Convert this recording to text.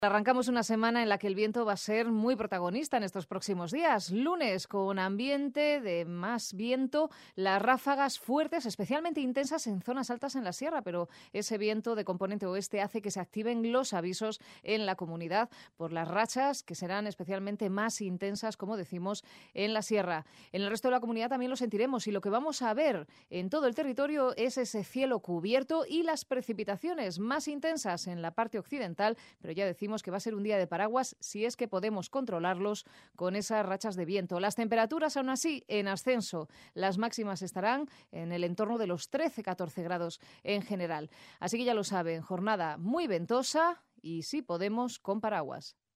Arrancamos una semana en la que el viento va a ser muy protagonista en estos próximos días. Lunes con ambiente de más viento, las ráfagas fuertes, especialmente intensas en zonas altas en la sierra, pero ese viento de componente oeste hace que se activen los avisos en la comunidad por las rachas que serán especialmente más intensas, como decimos, en la sierra. En el resto de la comunidad también lo sentiremos y lo que vamos a ver en todo el territorio es ese cielo cubierto y las precipitaciones más intensas en la parte occidental, pero ya decimos que va a ser un día de paraguas si es que podemos controlarlos con esas rachas de viento. Las temperaturas aún así en ascenso. Las máximas estarán en el entorno de los 13-14 grados en general. Así que ya lo saben, jornada muy ventosa y si podemos con paraguas.